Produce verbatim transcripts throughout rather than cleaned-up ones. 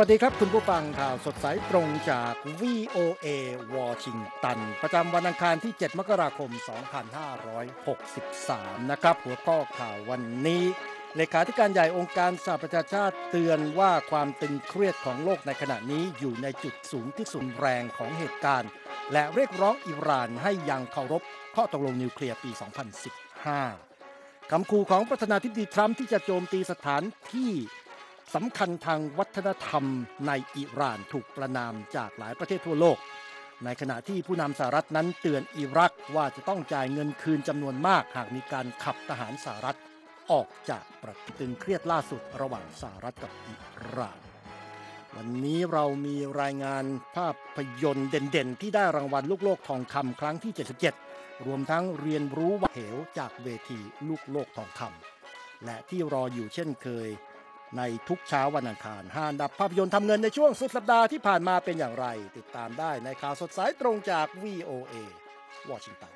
วัสดีครับคุณผู้ฟังข่าวสดสายตรงจาก วี โอ เอ วอชิงตันประจำวันอังคารที่เจ็ดมกราคมสองพันห้าร้อยหกสิบสามนะครับหัวข้อข่าววันนี้เลขาธิการใหญ่องค์การสหประชาชาติเตือนว่าความตึงเครียดของโลกในขณะนี้อยู่ในจุดสูงที่สุดแรงของเหตุการณ์และเรียกร้องอิหร่านให้ยังเคารพข้อตกลงนิวเคลียร์ปีสองพันสิบห้าคำขู่ของประธานาธิบดีทรัมป์ที่จะโจมตีสถานที่สำคัญทางวัฒนธรรมในอิหร่านถูกประณามจากหลายประเทศทั่วโลกในขณะที่ผู้นำสหรัฐนั้นเตือนอิรักว่าจะต้องจ่ายเงินคืนจำนวนมากหากมีการขับทหารสหรัฐออกจากประเทศตึงเครียดล่าสุดระหว่างสหรัฐกับอิหร่านวันนี้เรามีรายงานภาพยนตร์เด่นๆที่ได้รางวัลลูกโลกทองคำครั้งที่เจ็ดสิบเจ็ดรวมทั้งเรียนรู้ว่าเหวจากเวทีลูกโลกทองคำและที่รออยู่เช่นเคยในทุกเช้าวันอังคารห้าอันดับภาพยนตร์ทำเงินในช่วงสุดสัปดาห์ที่ผ่านมาเป็นอย่างไรติดตามได้ในข่าวสดสายตรงจาก วี โอ เอ วอชิงตัน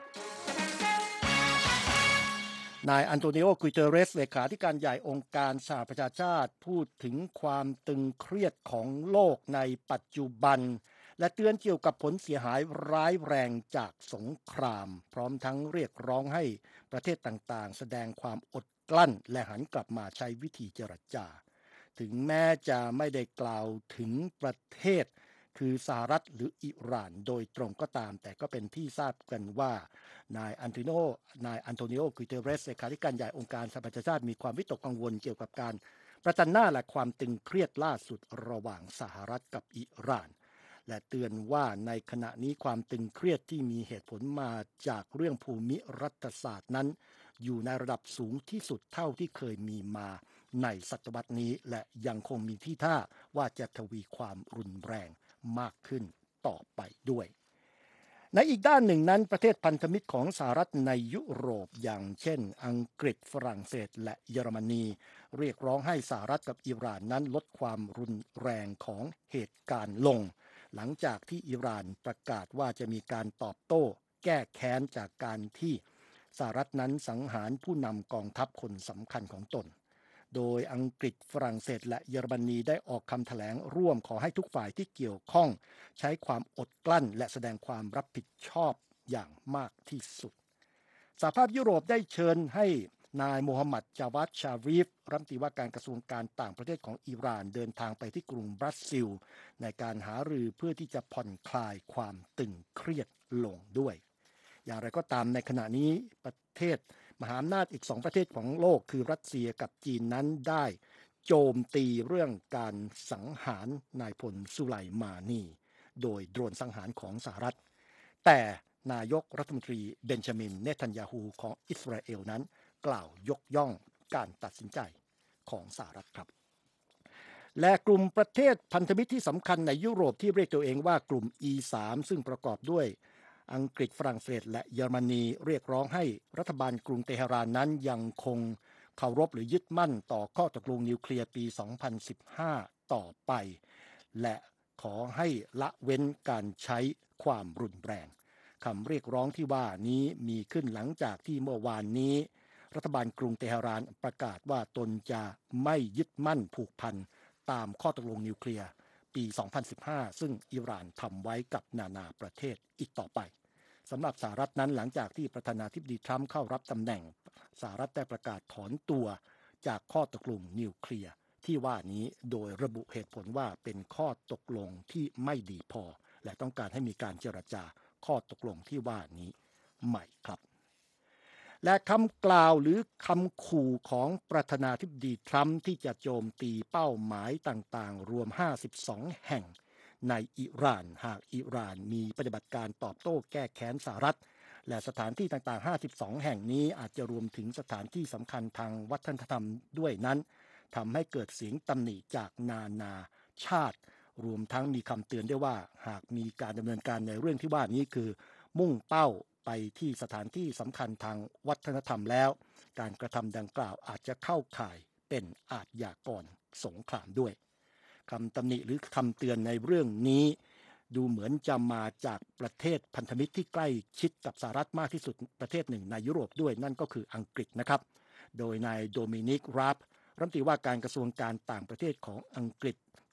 นายอันโตนิโอ กุยเตเรสเลขาธิการใหญ่องค์การสหประชาชาติพูดถึงความตึงเครียดของโลกในปัจจุบันและเตือนเกี่ยวกับผลเสียหายร้ายแรงจากสงครามพร้อมทั้งเรียกร้องให้ประเทศต่างๆแสดงความอดกลั้นและหันกลับมาใช้วิธีเจรจาถึงแม้จะไม่ได้กล่าวถึงประเทศคือสหรัฐหรืออิหร่านโดยตรงก็ตามแต่ก็เป็นที่ทราบกันว่านายอันโตนิโอนายอันโตนิโอ กุยเตเรสเลขาธิการใหญ่องค์การสหประชาชาติมีความวิตกกังวลเกี่ยวกับการประจันหน้าและความตึงเครียดล่าสุดระหว่างสหรัฐกับอิหร่านและเตือนว่าในขณะนี้ความตึงเครียดที่มีเหตุผลมาจากเรื่องภูมิรัฐศาสตร์นั้นอยู่ในระดับสูงที่สุดเท่าที่เคยมีมาในศตวรรษนี้และยังคงมีที่ท่าว่าจะทวีความรุนแรงมากขึ้นต่อไปด้วยในอีกด้านหนึ่งนั้นประเทศพันธมิตรของสหรัฐในยุโรปอย่างเช่นอังกฤษฝรั่งเศสและเยอรมนีเรียกร้องให้สหรัฐกับอิหร่านนั้นลดความรุนแรงของเหตุการณ์ลงหลังจากที่อิหร่านประกาศว่าจะมีการตอบโต้แก้แค้นจากการที่สหรัฐนั้นสังหารผู้นำกองทัพคนสำคัญของตนโดยอังกฤษฝรั่งเศสและเยอรมนีได้ออกคำแถลงร่วมขอให้ทุกฝ่ายที่เกี่ยวข้องใช้ความอดกลั้นและแสดงความรับผิดชอบอย่างมากที่สุดสหภาพยุโรปได้เชิญให้นายโมฮัมหมัด จาวัด ชารีฟรัฐมนตรีว่าการกระทรวงการต่างประเทศของอิหร่านเดินทางไปที่กรุงบรัสซิลในการหารือเพื่อที่จะผ่อนคลายความตึงเครียดลงด้วยอย่างไรก็ตามในขณะนี้ประเทศมหาอำนาจอีกสองประเทศของโลกคือรัสเซียกับจีนนั้นได้โจมตีเรื่องการสังหารนายพลสุไลมานีโดยโดรนสังหารของสหรัฐแต่นายกรัฐมนตรีเบนจามินเนทันยาฮูของอิสราเอลนั้นกล่าวยกย่องการตัดสินใจของสหรัฐครับและกลุ่มประเทศพันธมิตรที่สำคัญในยุโรปที่เรียกตัวเองว่ากลุ่ม อี สาม ซึ่งประกอบด้วยอังกฤษฝรั่งเศสและเยอรมนีเรียกร้องให้รัฐบาลกรุงเตหะรานนั้นยังคงเคารพหรือยึดมั่นต่อข้อตกลงนิวเคลียร์ปีสองพันสิบห้าต่อไปและขอให้ละเว้นการใช้ความรุนแรงคำเรียกร้องที่ว่านี้มีขึ้นหลังจากที่เมื่อวานนี้รัฐบาลกรุงเตหะรานประกาศว่าตนจะไม่ยึดมั่นผูกพันตามข้อตกลงนิวเคลียร์ปีสองพันสิบห้าซึ่งอิหร่านทำไว้กับนานาประเทศอีกต่อไปสำหรับสหรัฐนั้นหลังจากที่ประธานาธิบดีทรัมป์เข้ารับตำแหน่งสหรัฐได้ประกาศถอนตัวจากข้อตกลงนิวเคลียร์ที่ว่านี้โดยระบุเหตุผลว่าเป็นข้อตกลงที่ไม่ดีพอและต้องการให้มีการเจรจาข้อตกลงที่ว่านี้ใหม่ครับและคำกล่าวหรือคำขู่ของประธานาธิบดีทรัมป์ที่จะโจมตีเป้าหมายต่างๆรวมห้าสิบสองแห่งในอิหร่านหากอิหร่านมีปฏิบัติการตอบโต้แก้แค้นสหรัฐและสถานที่ต่างๆห้าสิบสองแห่งนี้อาจจะรวมถึงสถานที่สำคัญทางวัฒนธรรมด้วยนั้นทำให้เกิดเสียงตำหนิจากนานาชาติรวมทั้งมีคำเตือนด้วยว่าหากมีการดำเนินการในเรื่องที่ว่านี้คือมุ่งเป้าไปที่สถานที่สำคัญทางวัฒนธรรมแล้วการกระทำดังกล่าวอาจจะเข้าข่ายเป็นอาชญากรสงครามด้วยคำตำหนิหรือคำเตือนในเรื่องนี้ดูเหมือนจะมาจากประเทศพันธมิตรที่ใกล้ชิดกับสหรัฐมากที่สุดประเทศหนึ่งในยุโรปด้วยนั่นก็คืออังกฤษนะครับโดยนายโดมินิก ราบรัฐมนตรีว่าการกระทรวงการต่างประเทศของอังกฤษ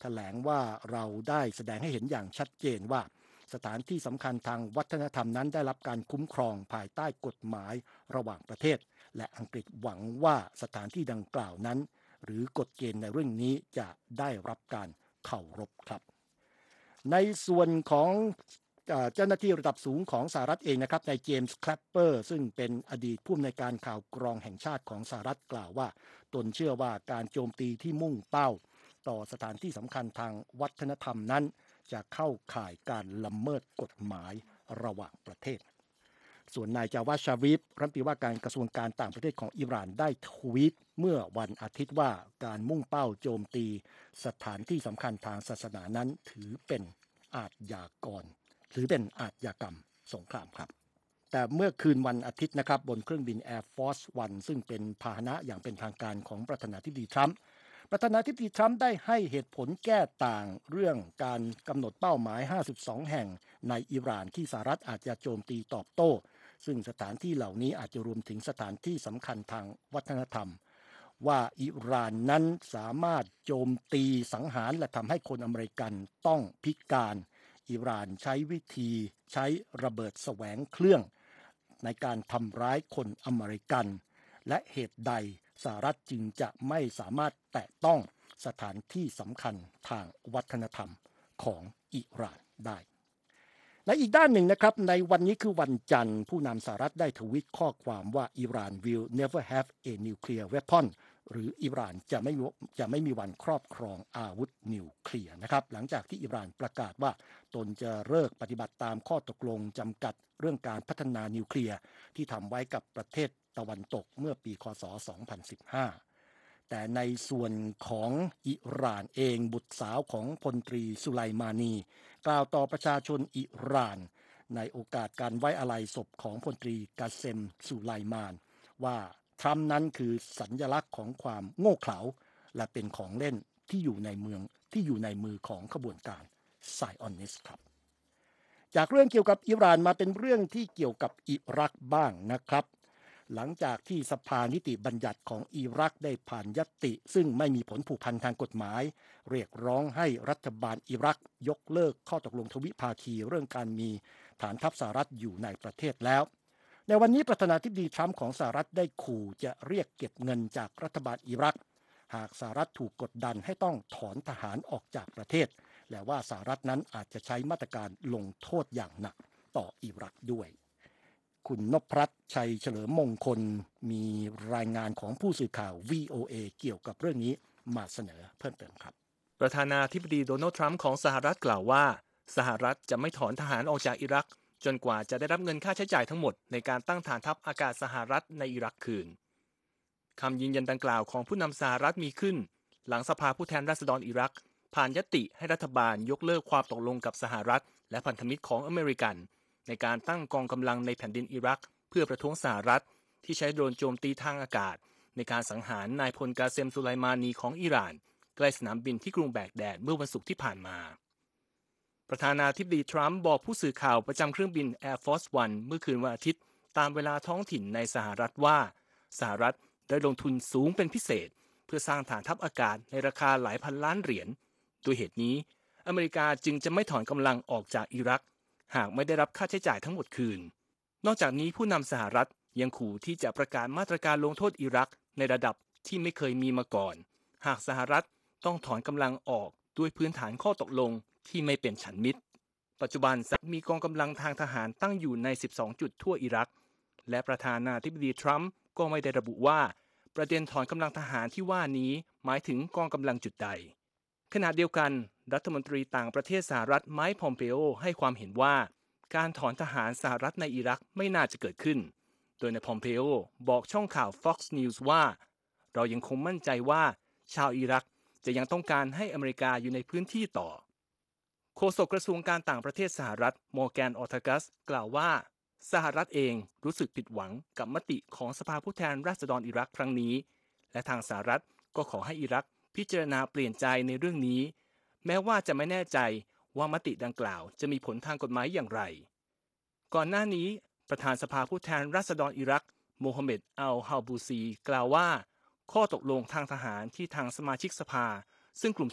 แถลงว่าเราได้แสดงให้เห็นอย่างชัดเจนว่าสถานที่สำคัญทางวัฒนธรรมนั้นได้รับการคุ้มครองภายใต้กฎหมายระหว่างประเทศและอังกฤษหวังว่าสถานที่ดังกล่าวนั้นหรือกฎเกณฑ์ในเรื่องนี้จะได้รับการเคารพครับในส่วนของเจ้าหน้าที่ระดับสูงของสหรัฐเองนะครับนายเจมส์แคลปเปอร์ซึ่งเป็นอดีตผู้อำนวยการข่าวกรองแห่งชาติของสหรัฐกล่าวว่าตนเชื่อว่าการโจมตีที่มุ่งเป้าต่อสถานที่สำคัญทางวัฒนธรรมนั้นจะเข้าข่ายการละเมิดกฎหมายระหว่างประเทศส่วนนายจาวาดชาริฟรัฐมนตรีว่าการกระทรวงการต่างประเทศของอิหร่านได้ทวีตเมื่อวันอาทิตย์ว่าการมุ่งเป้าโจมตีสถานที่สำคัญทางศาสนานั้นถือเป็นอาชญากรหรือเป็นอาชญากรรมสงครามครับแต่เมื่อคืนวันอาทิตย์นะครับบนเครื่องบิน Air Force วันซึ่งเป็นพาหนะอย่างเป็นทางการของประธานาธิบดีทรัมป์ประธานาธิบดีทรัมป์ได้ให้เหตุผลแก้ต่างเรื่องการกำหนดเป้าหมายห้าสิบสองแห่งในอิหร่านที่สหรัฐอาจจะโจมตีตอบโต้ซึ่งสถานที่เหล่านี้อาจจะรวมถึงสถานที่สำคัญทางวัฒนธรรมว่าอิหร่านนั้นสามารถโจมตีสังหารและทำให้คนอเมริกันต้องพิการอิหร่านใช้วิธีใช้ระเบิดแสวงเครื่องในการทำร้ายคนอเมริกันและเหตุใดสหรัฐจึงจะไม่สามารถแตะต้องสถานที่สำคัญทางวัฒนธรรมของอิหร่านได้และอีกด้านหนึ่งนะครับในวันนี้คือวันจันทร์ผู้นำสหรัฐได้ทวีตข้อความว่าอิหร่าน will never have a nuclear weapon หรืออิหร่านจะไม่จะไม่มีวันครอบครองอาวุธนิวเคลียร์นะครับหลังจากที่อิหร่านประกาศว่าตนจะเลิกปฏิบัติตามข้อตกลงจำกัดเรื่องการพัฒนานิวเคลียร์ที่ทำไว้กับประเทศตะวันตกเมื่อปีคศสองพันสิบห้าแต่ในส่วนของอิหร่านเองบุตรสาวของพลตรีสุไลมานีกล่าวต่อประชาชนอิหร่านในโอกาสการไว้อาลัยศพของพลตรีกาเซมสุไลมานว่าทรัมป์นั้นคือสัญลักษณ์ของความโง่เขลาและเป็นของเล่นที่อยู่ในเมืองที่อยู่ในมือของขบวนการไซออนิสต์ครับจากเรื่องเกี่ยวกับอิหร่านมาเป็นเรื่องที่เกี่ยวกับอิรักบ้างนะครับหลังจากที่สภานิติบัญญัติของอิรักได้ผ่านญัตติซึ่งไม่มีผลผูกพันทางกฎหมายเรียกร้องให้รัฐบาลอิรักยกเลิกข้อตกลงทวิภาคีเรื่องการมีฐานทัพสหรัฐอยู่ในประเทศแล้วในวันนี้ประธานาธิบดีทรัมป์ของสหรัฐได้ขู่จะเรียกเก็บเงินจากรัฐบาลอิรักหากสหรัฐถูกกดดันให้ต้องถอนทหารออกจากประเทศและว่าสหรัฐนั้นอาจจะใช้มาตรการลงโทษอย่างหนักต่ออิรักด้วยคุณนพรัตน์ชัยเฉลิมมงคลมีรายงานของผู้สื่อข่าว วี โอ เอ เกี่ยวกับเรื่องนี้มาเสนอเพิ่มเติมครับประธานาธิบดีโดนัลด์ทรัมป์ของสหรัฐกล่าวว่าสหรัฐจะไม่ถอนทหารออกจากอิรักจนกว่าจะได้รับเงินค่าใช้จ่ายทั้งหมดในการตั้งฐานทัพอากาศสหรัฐในอิรักคืนคำยืนยันดังกล่าวของผู้นำสหรัฐมีขึ้นหลังสภาผู้แทนราษฎรอิรักผ่านญัตติให้รัฐบาลยกเลิกความตกลงกับสหรัฐและพันธมิตรของอเมริกันในการตั้งกองกำลังในแผ่นดินอิรักเพื่อประท้วงสหรัฐที่ใช้โดรนโจมตีทางอากาศในการสังหารนายพลกาเซมสุไลมานีของอิหร่านใกล้สนามบินที่กรุงแบกแดดเมื่อวันศุกร์ที่ผ่านมาประธานาธิบดีทรัมป์บอกผู้สื่อข่าวประจำเครื่องบิน Air Force วันเมื่อคืนวันอาทิตย์ตามเวลาท้องถิ่นในสหรัฐว่าสหรัฐได้ลงทุนสูงเป็นพิเศษเพื่อสร้างฐานทัพอากาศในราคาหลายพันล้านเหรียญด้วยเหตุนี้อเมริกาจึงจะไม่ถอนกำลังออกจากอิรักหากไม่ได้รับค่าใช้จ่ายทั้งหมดคืนนอกจากนี้ผู้นำสหรัฐยังขู่ที่จะประกาศมาตรการลงโทษอิรักในระดับที่ไม่เคยมีมาก่อนหากสหรัฐต้องถอนกำลังออกด้วยพื้นฐานข้อตกลงที่ไม่เป็นฉันมิตรปัจจุบันมีกองกำลังทางทหารตั้งอยู่ในสิบสองจุดทั่วอิรักและประธานาธิบดีทรัมป์ก็ไม่ได้ระบุว่าประเด็นถอนกำลังทหารที่ว่านี้หมายถึงกองกำลังจุดใดขณะเดียวกันรัฐมนตรีต่างประเทศสหรัฐไมค์ พอมเปโอให้ความเห็นว่าการถอนทหารสหรัฐในอิรักไม่น่าจะเกิดขึ้นโดยนายพอมเปโอบอกช่องข่าว Fox News ว่าเรายังคงมั่นใจว่าชาวอิรักจะยังต้องการให้อเมริกาอยู่ในพื้นที่ต่อโฆษกกระทรวงการต่างประเทศสหรัฐมอร์แกน ออร์ทากัสกล่าวว่าสหรัฐเองรู้สึกผิดหวังกับมติของสภาผู้แทนราษฎรอิรักครั้งนี้และทางสหรัฐก็ขอให้อิรักพิจารณาเปลี่ยนใจในเรื่องนี้แม้ว่าจะไม่แน่ใจว่ามติดังกล่าวจะมีผลทางกฎหมายอย่างไรก่อนหน้านี้ประธานสภาผู้แทนราษฎรอิรักโมฮัมเหม็ด อัล ฮาบูซีกล่าวว่าข้อตกลงทางทหารที่ทางสมาชิกสภาซึ่งกลุ่มชีอะห์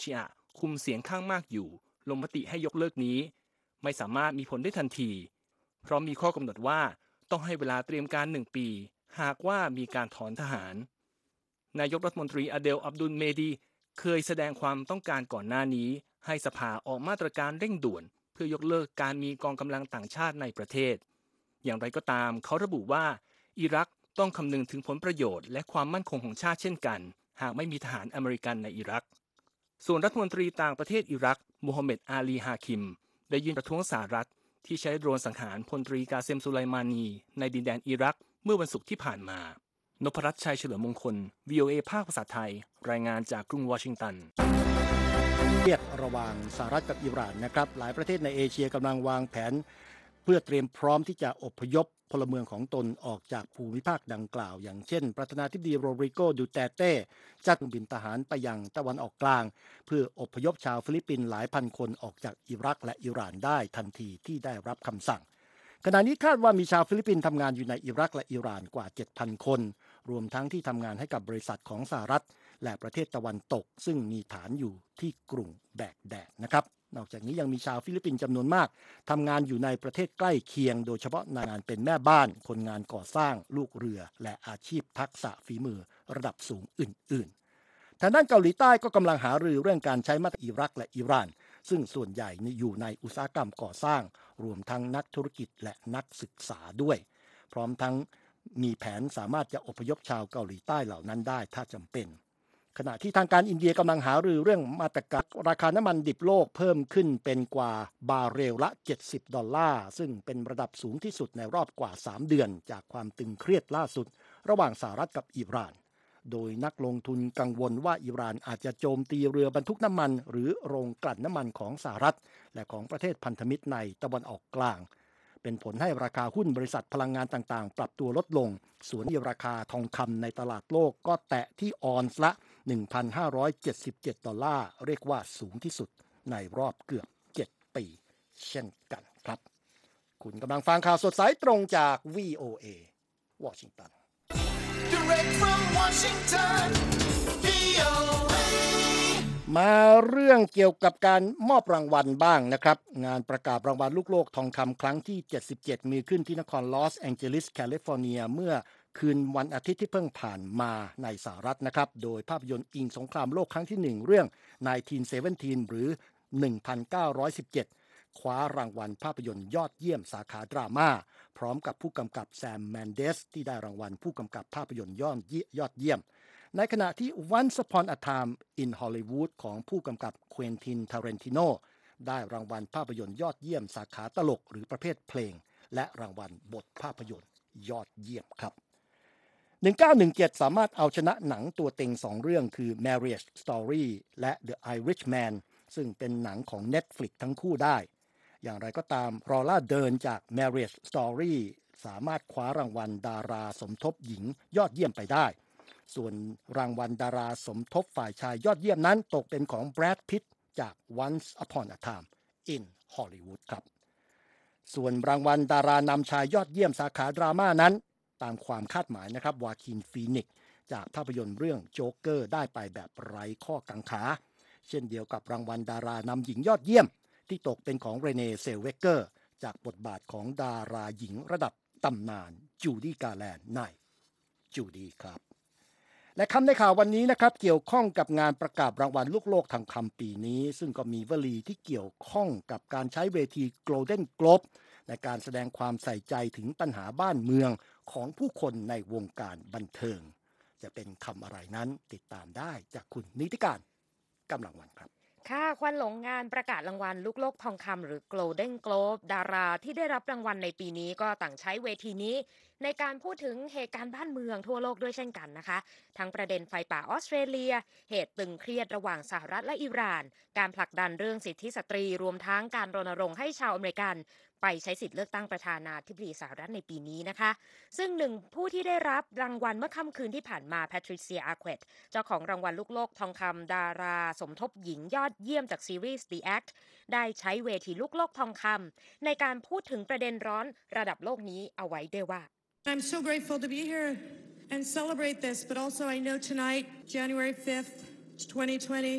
คุมเสียงข้างมากอยู่ลงมติให้ยกเลิกนี้ไม่สามารถมีผลได้ทันทีเพราะมีข้อกำหนดว่าต้องให้เวลาเตรียมการหนึ่งปีหากว่ามีการถอนทหารนายกรัฐมนตรีอเดลอับดุลเมดีเคยแสดงความต้องการก่อนหน้านี้ให้สภาออกมาตรการเร่งด่วนเพื่อยกเลิกการมีกองกำลังต่างชาติในประเทศอย่างไรก็ตามเขาระบุว่าอิรักต้องคำนึงถึงผลประโยชน์และความมั่นคงของชาติเช่นกันหากไม่มีทหารอเมริกันในอิรักส่วนรัฐมนตรีต่างประเทศอิรักมูฮัมเหม็ดอาลีฮาคิมได้ยื่นประท้วงสหรัฐที่ใช้โดรนสังหารพลตรีกาเซมสุไลมานีในดินแดนอิรักเมื่อวันศุกร์ที่ผ่านมานพรัตน์ชัยเฉลิมมงคล วี โอ เอ ภาคภาษาไทยรายงานจากกรุงวอชิงตันเรียกระหว่างสหรัฐกับอิหร่านนะครับหลายประเทศในเอเชียกำลังวางแผนเพื่อเตรียมพร้อมที่จะอพยพพลเมืองของตนออกจากภูมิภาคดังกล่าวอย่างเช่นประธานาธิบดีโรดริโก ดูเตเต้จัดเครื่องบินทหารไปยังตะวันออกกลางเพื่ออพยพชาวฟิลิปปินส์หลายพันคนออกจากอิรักและอิหร่านได้ทันทีที่ได้รับคำสั่งขณะนี้คาดว่ามีชาวฟิลิปปินส์ทำงานอยู่ในอิรักและอิหร่านกว่า เจ็ดพัน คนรวมทั้งที่ทำงานให้กับบริษัทของสหรัฐและประเทศตะวันตกซึ่งมีฐานอยู่ที่กรุงแบกแดดนะครับนอกจากนี้ยังมีชาวฟิลิปปินส์จำนวนมากทำงานอยู่ในประเทศใกล้เคียงโดยเฉพาะงานเป็นแม่บ้านคนงานก่อสร้างลูกเรือและอาชีพทักษะฝีมือระดับสูงอื่นๆทางด้านเกาหลีใต้ก็กำลังหารือเรื่องการใช้มาตรอิรักและอิหร่านซึ่งส่วนใหญ่อยู่ในอุตสาหกรรมก่อสร้างรวมทั้งนักธุรกิจและนักศึกษาด้วยพร้อมทั้งมีแผนสามารถจะอพยพชาวเกาหลีใต้เหล่านั้นได้ถ้าจำเป็นขณะที่ทางการอินเดียกำลังหารือเรื่องมาตรการราคาน้ำมันดิบโลกเพิ่มขึ้นเป็นกว่าบาร์เรลละเจ็ดสิบดอลลาร์ซึ่งเป็นระดับสูงที่สุดในรอบกว่าสามเดือนจากความตึงเครียดล่าสุดระหว่างสหรัฐกับอิหร่านโดยนักลงทุนกังวลว่าอิหร่านอาจจะโจมตีเรือบรรทุกน้ำมันหรือโรงกลั่นน้ำมันของสหรัฐและของประเทศพันธมิตรในตะวันออกกลางเป็นผลให้ราคาหุ้นบริษัทพลังงานต่างๆปรับตัวลดลงส่วนราคาทองคำในตลาดโลกก็แตะที่ออนซ์ละ หนึ่งพันห้าร้อยเจ็ดสิบเจ็ด ดอลลาร์เรียกว่าสูงที่สุดในรอบเกือบเจ็ดปีเช่นกันครับคุณกำลังฟังข่าวสดสายตรงจาก วี โอ เอ วอชิงตัน Direct from Washington วี โอ เอ มาเรื่องเกี่ยวกับการมอบรางวัลบ้างนะครับงานประกาศรางวัลลูกโลกทองคำครั้งที่เจ็ดสิบเจ็ดมีขึ้นที่นครลอสแองเจลิสแคลิฟอร์เนียเมื่อคืนวันอาทิตย์ที่เพิ่งผ่านมาในสหรัฐนะครับโดยภาพยนตร์อิงสงครามโลกครั้งที่หนึ่งเรื่องหนึ่งพันเก้าร้อยสิบเจ็ดหรือหนึ่งพันเก้าร้อยสิบเจ็ดคว้ารางวัลภาพยนตร์ยอดเยี่ยมสาขาดราม่าพร้อมกับผู้กำกับแซมแมนเดสที่ได้รางวัลผู้กำกับภาพยนตร์ยอดยอดเยี่ยมในขณะที่ Once Upon a Time in Hollywood ของผู้กำกับเควินติน ทาเรนติโนได้รางวัลภาพยนตร์ยอดเยี่ยมสาขาตลกหรือประเภทเพลงและรางวัลบทภาพยนตร์ยอดเยี่ยมครับหนึ่งพันเก้าร้อยสิบเจ็ดสามารถเอาชนะหนังตัวเต็งสองเรื่องคือ Marriage Story และ The Irishman ซึ่งเป็นหนังของ Netflix ทั้งคู่ได้อย่างไรก็ตามรอล่าเดินจาก Marriage Story สามารถคว้ารางวัลดาราสมทบหญิงยอดเยี่ยมไปได้ส่วนรางวัลดาราสมทบฝ่ายชายยอดเยี่ยมนั้นตกเป็นของแบรด พิตต์จาก Once Upon a Time in Hollywood ครับส่วนรางวัลดารานำชายยอดเยี่ยมสาขาดราม่านั้นตามความคาดหมายนะครับวาคิน ฟีนิกซ์จากภาพยนตร์เรื่องโจ๊กเกอร์ได้ไปแบบไร้ข้อกังขาเช่นเดียวกับรางวัลดารานำหญิงยอดเยี่ยมที่ตกเป็นของเรเน เซลเวเกอร์จากบทบาทของดาราหญิงระดับตำนานจูดี้ การแลนด์ในจูดี้ครับและคำในข่าววันนี้นะครับเกี่ยวข้องกับงานประกาศรางวัลลูกโลกทองคำปีนี้ซึ่งก็มีวลีที่เกี่ยวข้องกับการใช้เวที Golden Globe ในการแสดงความใส่ใจถึงปัญหาบ้านเมืองของผู้คนในวงการบันเทิงจะเป็นคำอะไรนั้นติดตามได้จากคุณนิติการกำลังวันครับค่ะควันหลงงานประกาศรางวัลลูกโลกทองคำหรือ Golden Globe ดาราที่ได้รับรางวัลในปีนี้ก็ต่างใช้เวทีนี้ในการพูดถึงเหตุการณ์บ้านเมืองทั่วโลกด้วยเช่นกันนะคะทั้งประเด็นไฟป่าออสเตรเลียเหตุตึงเครียดระหว่างสหรัฐและอิหร่านการผลักดันเรื่องสิทธิสตรีรวมทั้งการรณรงค์ให้ชาวอเมริกันไปใช้สิทธิเลือกตั้งประธานาธิบดีสหรัฐในปีนี้นะคะซึ่งหนึ่งผู้ที่ได้รับรางวัลเมื่อค่ำคืนที่ผ่านมาแพทริเซีย อาร์เควตเจ้าของรางวัลลูกโลกทองคำดาราสมทบหญิงยอดเยี่ยมจากซีรีส์ The Act ได้ใช้เวทีลูกโลกทองคำในการพูดถึงประเด็นร้อนระดับโลกนี้เอาไว้ด้วยว่า I'm so grateful to be here and celebrate this, but also I know tonight, January fifth, twenty twenty,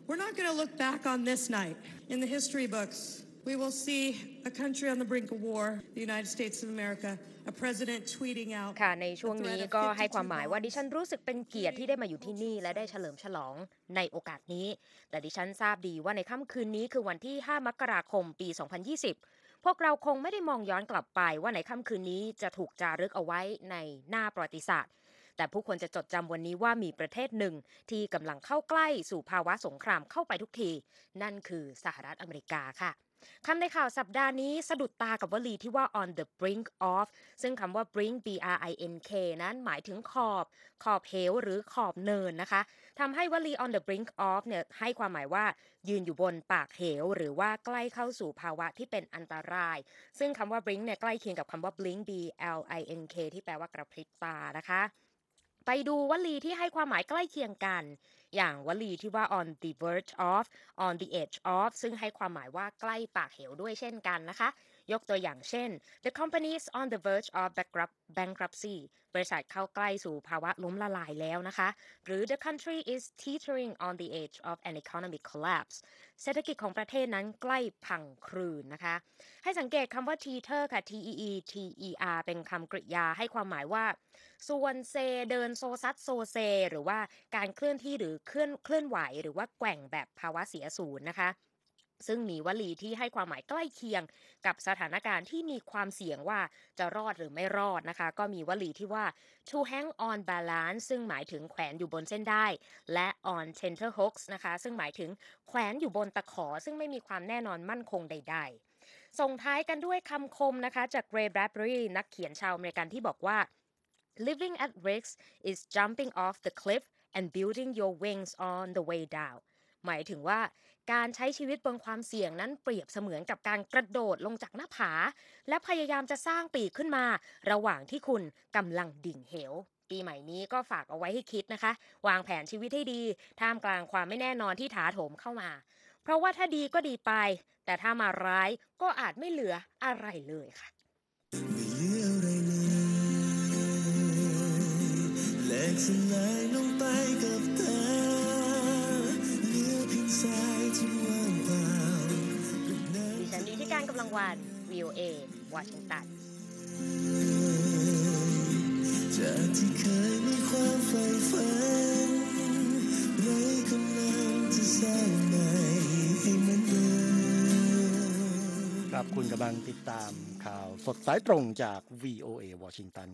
We're not going to look back on this night in the history books. We will see a country on the brink of war, the United States of America, a president tweeting out ค่ะในช่วงนี้ก็ให้ความหมายว่าดิฉันรู้สึกเป็นเกียรติที่ได้มาอยู่ที่นี่และได้เฉลิมฉลองในโอกาสนี้แต่ดิฉันทราบดีว่าในค่ำคืนนี้คือวันที่ห้ามกราคมปีสองพันยี่สิบพวกเราคงไม่ได้มองย้อนกลับไปว่าในค่ำคืนนี้จะถูกจารึกเอาไว้ในหน้าประวัติศาสตร์แต่ผู้คนจะจดจำวันนี้ว่ามีประเทศหนึ่งที่กำลังเข้าใกล้สู่ภาวะสงครามเข้าไปทุกทีนั่นคือสหรัฐอเมริกาค่ะคำในข่าวสัปดาห์นี้สะดุดตากับวลีที่ว่า on the brink of ซึ่งคำว่า brink b r i n k นั้นหมายถึงขอบขอบเหวหรือขอบเนินนะคะทำให้วลี on the brink of เนี่ยให้ความหมายว่ายืนอยู่บนปากเหวหรือว่าใกล้เข้าสู่ภาวะที่เป็นอันตรายซึ่งคำว่า brink เนี่ยใกล้เคียงกับคำว่า blink b l i n k ที่แปลว่ากระพริบตานะคะไปดูวลีที่ให้ความหมายใกล้เคียงกันอย่างวลีที่ว่า on the verge of on the edge of ซึ่งให้ความหมายว่าใกล้ปากเหวด้วยเช่นกันนะคะยกตัวอย่างเช่น the company is on the verge of bankruptcy บริษัทเข้าใกล้สู่ภาวะล้มละลายแล้วนะคะหรือ the country is teetering on the edge of an economic collapse เศรษฐกิจของประเทศนั้นใกล้พังคลืนนะคะให้สังเกตคำว่า teeter ค่ะ t e e t e r เป็นคำกริยาให้ความหมายว่าส่วนเซเดินโซซัดโซเซหรือว่าการเคลื่อนที่หรือเคลื่อนเคลื่อนไหวหรือว่าแกว่งแบบภาวะเสียศูนย์นะคะซึ่งมีวลีที่ให้ความหมายใกล้เคียงกับสถานการณ์ที่มีความเสี่ยงว่าจะรอดหรือไม่รอดนะคะก็มีวลีที่ว่า to hang on balance ซึ่งหมายถึงแขวนอยู่บนเส้นได้และ on tenterhooks นะคะซึ่งหมายถึงแขวนอยู่บนตะขอซึ่งไม่มีความแน่นอนมั่นคงใดๆส่งท้ายกันด้วยคำคมนะคะจาก Ray Bradbury นักเขียนชาวอเมริกันที่บอกว่า living at risk is jumping off the cliff and building your wings on the way down หมายถึงว่าการใช้ชีวิตบนความเสี่ยงนั้นเปรียบเสมือนกับการกระโดดลงจากหน้าผาและพยายามจะสร้างปีกขึ้นมาระหว่างที่คุณกำลังดิ่งเหวปีใหม่นี้ก็ฝากเอาไว้ให้คิดนะคะวางแผนชีวิตให้ดีท่ามกลางความไม่แน่นอนที่ถาโถมเข้ามาเพราะว่าถ้าดีก็ดีไปแต่ถ้ามาร้ายก็อาจไม่เหลืออะไรเลยค่ะแหลกสลายลงไปกับตาเหลือเพียงสายที่ว่างเปล่าดิฉันดีที่การกำลังวัน วี โอ เอ วอชิงตันจากที่เคยมีความใฝ่ฝันไร้กำลังจะสร้างใหม่ให้เหมือนเดิมครับคุณกำลังติดตามข่าวสดสายตรงจาก วี โอ เอ วอชิงตัน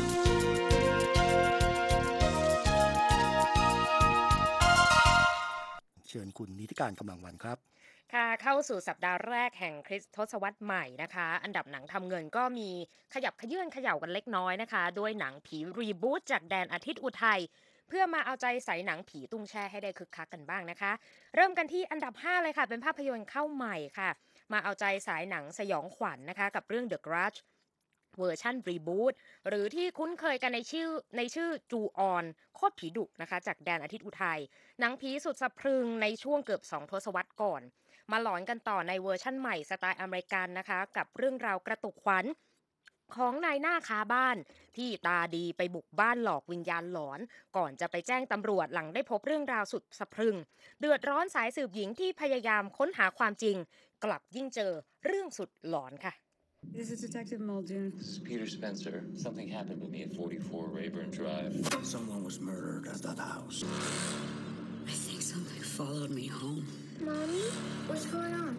เชิญคุณนิติการกำลังวันครับค่ะเข้าสู่สัปดาห์แรกแห่งคริสต์ทศวรรษใหม่นะคะอันดับหนังทำเงินก็มีขยับขยื่นเขย่ากันเล็กน้อยนะคะด้วยหนังผีรีบูตจากแดนอาทิตย์อุทัยเพื่อมาเอาใจใส่หนังผีตุ้งแช่ให้ได้คึกคักกันบ้างนะคะเริ่มกันที่อันดับห้าเลยค่ะเป็นภาพยนตร์เข้าใหม่ค่ะมาเอาใจสายหนังสยองขวัญ น, นะคะกับเรื่อง The Grudgeเวอร์ชันรีบูตหรือที่คุ้นเคยกันในชื่อในชื่อจูออนโคตรผีดุนะคะจากแดนอาทิตย์อุทัยหนังผีสุดสะพรึงในช่วงเกือบสองทศวรรษก่อนมาหลอนกันต่อในเวอร์ชั่นใหม่สไตล์อเมริกันนะคะกับเรื่องราวกระตุกขวัญของนายหน้าค้าบ้านที่ตาดีไปบุกบ้านหลอกวิญญาณหลอนก่อนจะไปแจ้งตำรวจหลังได้พบเรื่องราวสุดสะพรึงเดือดร้อนสายสืบหญิงที่พยายามค้นหาความจริงกลับยิ่งเจอเรื่องสุดหลอนค่ะ This is Detective Muldoon. This is Peter Spencer. Something happened to me at forty-four Rayburn Drive. Someone was murdered at that house. I think something followed me home. Mommy, what's going on?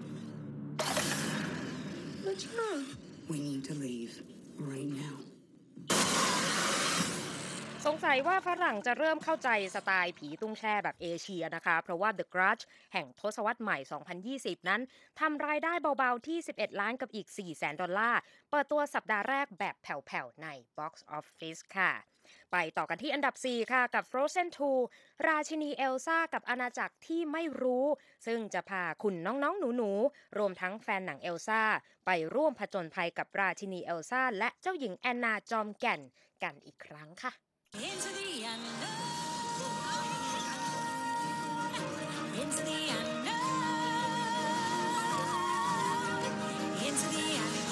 What's wrong? We need to leave right now. สงสัยว่าฝรั่งจะเริ่มเข้าใจสไตล์ผีตุ้งแช่แบบเอเชียนะคะเพราะว่า The Grudge แห่งทศวรรษใหม่สองพันยี่สิบนั้นทำรายได้เบาๆที่สิบเอ็ดล้านกับอีกสี่แสนดอลลาร์เปิดตัวสัปดาห์แรกแบบแผ่วๆใน Box Office ค่ะไปต่อกันที่อันดับสี่ค่ะกับ Frozen ทู ราชินีเอลซ่ากับอาณาจักรที่ไม่รู้ซึ่งจะพาคุณน้องๆหนูๆรวมทั้งแฟนหนังเอลซ่าไปร่วมผจญภัยกับราชินีเอลซ่าและเจ้าหญิงแอนนาจอมแก่นกันอีกครั้งค่ะInto the unknown, into the unknown, into the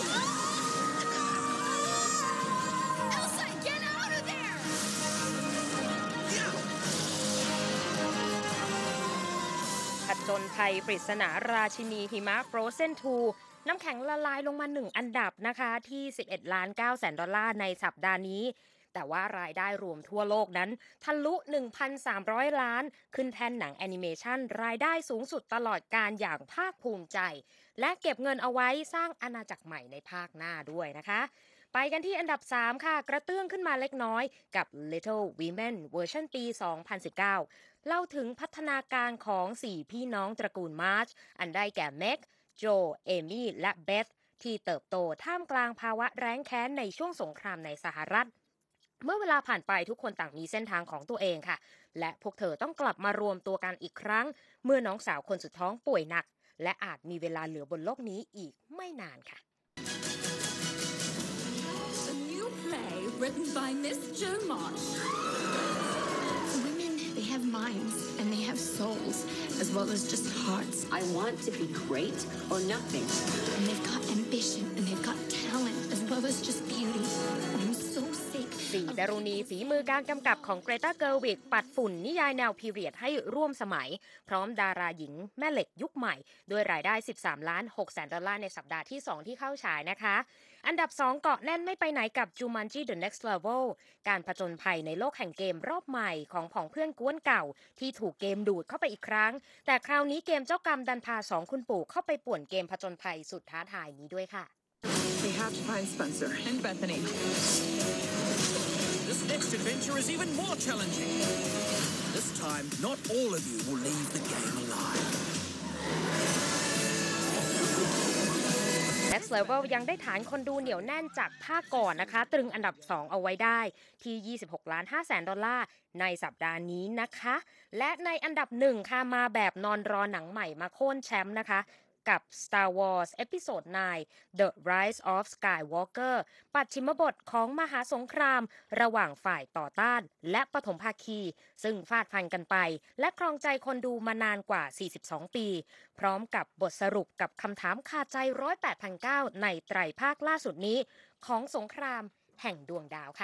unknown. Elsa, get out of there! ผจญภัยปริศนาราชินีหิมะ Frozen ทู น้ำแข็งละลายลงมาหนึ่งอันดับนะคะที่ สิบเอ็ดล้านเก้าแสน ดอลลาร์ในสัปดาห์นี้แต่ว่ารายได้รวมทั่วโลกนั้นทะลุ หนึ่งพันสามร้อย ล้านขึ้นแท่นหนังแอนิเมชันรายได้สูงสุดตลอดกาลอย่างภาคภูมิใจและเก็บเงินเอาไว้สร้างอาณาจักรใหม่ในภาคหน้าด้วยนะคะไปกันที่อันดับสามค่ะกระเตื้องขึ้นมาเล็กน้อยกับ Little Women เวอร์ชันปี สองพันสิบเก้า เล่าถึงพัฒนาการของสี่พี่น้องตระกูลมาร์ชอันได้แก่เมกโจเอมี่และเบธที่เติบโตท่ามกลางภาวะแร้งแค้นในช่วงสงครามในสหรัฐเมื่อเวลาผ่านไปทุกคนต่างมีเส้นทางของตัวเองค่ะและพวกเธอต้องกลับมารวมตัวกันอีกครั้งเมื่อน้องสาวคนสุดท้องป่วยหนักและอาจมีเวลาเหลือบนโลกนี้อีกไม่นานค่ะ A new play written by Miss Jo Marsh. Women, they have minds and they have souls as well as just hearts. I want to be great or nothing. And they've got ambition and they've got talent as well as just beauty. I'm so sick. สี่ดารุณีฝีมือการกำกับของเกรตา เกิร์วิกปัดฝุ่นนิยายแนวพีเรียดให้ร่วมสมัยพร้อมดาราหญิงแม่เหล็กยุคใหม่ด้วยรายได้ สิบสามล้านหกแสน ดอลลาร์ในสัปดาห์ที่ สอง ที่เข้าฉายนะคะอันดับสองเกาะแน่นไม่ไปไหนกับ Jumanji The Next Level การผจญภัยในโลกแห่งเกมรอบใหม่ของผองเพื่อนกวนเก่าที่ถูกเกมดูดเข้าไปอีกครั้งแต่คราวนี้เกมเจ้ากรรมดันพาสองคุณปู่เข้าไปป่วนเกมผจญภัยสุดท้าทายนี้ด้วยค่ะ We have to find Spencer and Bethany. This next adventure is even more challenging. This time, not all of you will leave the game alive. Next Level ยังได้ฐานคนดูเหนียวแน่นจากภาคก่อนนะคะตรึงอันดับสองเอาไว้ได้ที่ ยี่สิบหกล้านห้าแสน ดอลลาร์ในสัปดาห์นี้นะคะและในอันดับหนึ่งค่ะมาแบบนอนรอหนังใหม่มาโค่นแชมป์นะคะกับ Star Wars Episode ไนน์ The Rise of Skywalker ปัจฉิมบทของมหาสงครามระหว่างฝ่ายต่อต้านและปฐมภาคีซึ่งฟาดฟันกันไปและครองใจคนดูมานานกว่าสี่สิบสองปีพร้อมกับบทสรุปกับคำถามคาใจ หนึ่งร้อยแปดพันเก้า ในไตรภาคล่าสุดนี้ของสงครามแห่งดวงดาวค่ะ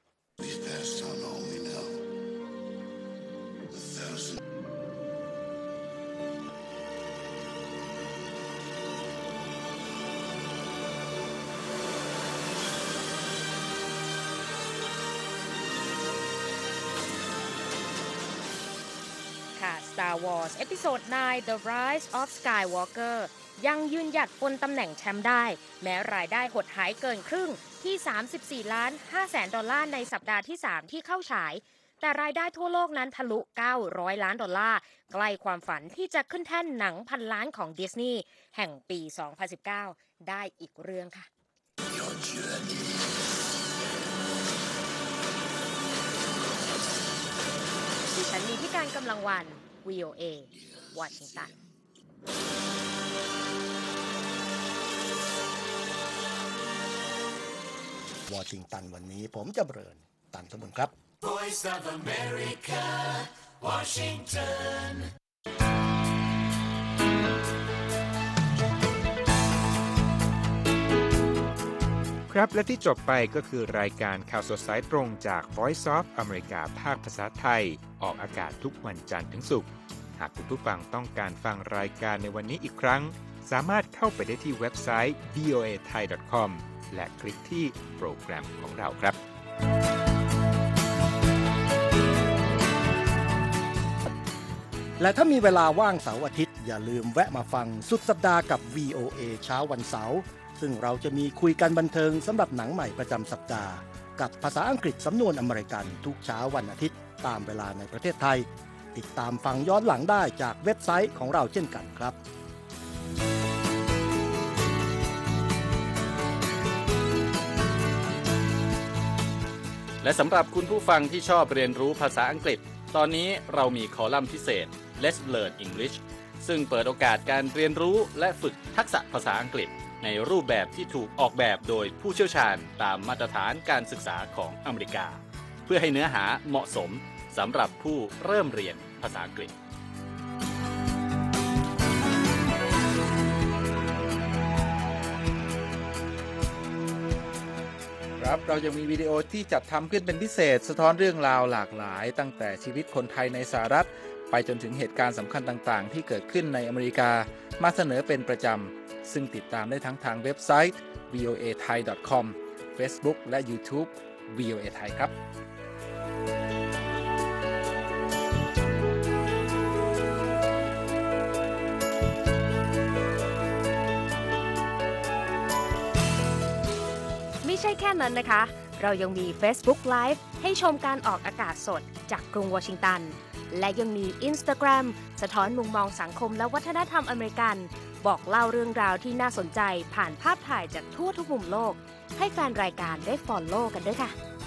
Star Wars Episode ไนน์ The Rise of Skywalker ยังยืนหยัดบนตำแหน่งแชมป์ได้แม้รายได้หดหายเกินครึ่งที่ สามสิบสี่ล้านห้าแสน ดอลลาร์ในสัปดาห์ที่ สาม ที่เข้าฉายแต่รายได้ทั่วโลกนั้นทะลุ เก้าร้อย ล้านดอลลาร์ใกล้ความฝันที่จะขึ้นแท่นหนังพันล้านของดิสนีย์แห่งปี สองพันสิบเก้า ได้อีกเรื่องค่ะดิฉันมีที่การกำลังวัน วี โอ เอ วอชิงตันวอชิงตันวันนี้ผมจะเบริญตันสมุนครับ Voice of America Washington ครับและที่จบไปก็คือรายการข่าวสดสายตรงจาก Voice of America ภาคภาษาไทยออกอากาศทุกวันจันทร์ถึงศุกร์หากคุณผู้ฟังต้องการฟังรายการในวันนี้อีกครั้งสามารถเข้าไปได้ที่เว็บไซต์ วี โอ เอ ไทย ดอท คอม และคลิกที่โปรแกรมของเราครับและถ้ามีเวลาว่างเสาร์อาทิตย์อย่าลืมแวะมาฟังสุดสัปดาห์กับ วี โอ เอ เช้าวันเสาร์ซึ่งเราจะมีคุยกันบันเทิงสำหรับหนังใหม่ประจำสัปดาห์กับภาษาอังกฤษสำนวนอเมริกันทุกเช้าวันอาทิตย์ตามเวลาในประเทศไทยติดตามฟังย้อนหลังได้จากเว็บไซต์ของเราเช่นกันครับและสำหรับคุณผู้ฟังที่ชอบเรียนรู้ภาษาอังกฤษตอนนี้เรามีคอลัมน์พิเศษ Let's Learn English ซึ่งเปิดโอกาสการเรียนรู้และฝึกทักษะภาษาอังกฤษในรูปแบบที่ถูกออกแบบโดยผู้เชี่ยวชาญตามมาตรฐานการศึกษาของอเมริกาเพื่อให้เนื้อหาเหมาะสมสำหรับผู้เริ่มเรียนภาษาอังกฤษครับเรายังมีวิดีโอที่จัดทำขึ้นเป็นพิเศษสะท้อนเรื่องราวหลากหลายตั้งแต่ชีวิตคนไทยในสหรัฐไปจนถึงเหตุการณ์สำคัญต่างๆที่เกิดขึ้นในอเมริกามาเสนอเป็นประจำซึ่งติดตามได้ทั้งทางเว็บไซต์ วี โอ เอ ไทย ดอท คอม Facebook และ YouTube วี โอ เอ ไทยครับไม่ใช่แค่นั้นนะคะเรายังมี Facebook Live ให้ชมการออกอากาศสดจากกรุงวอชิงตันและยังมี Instagram สะท้อนมุมมองสังคมและวัฒนธรรมอเมริกันบอกเล่าเรื่องราวที่น่าสนใจผ่านภาพถ่ายจากทั่วทุกมุมโลกให้แฟนรายการได้ follow กันด้วยค่ะ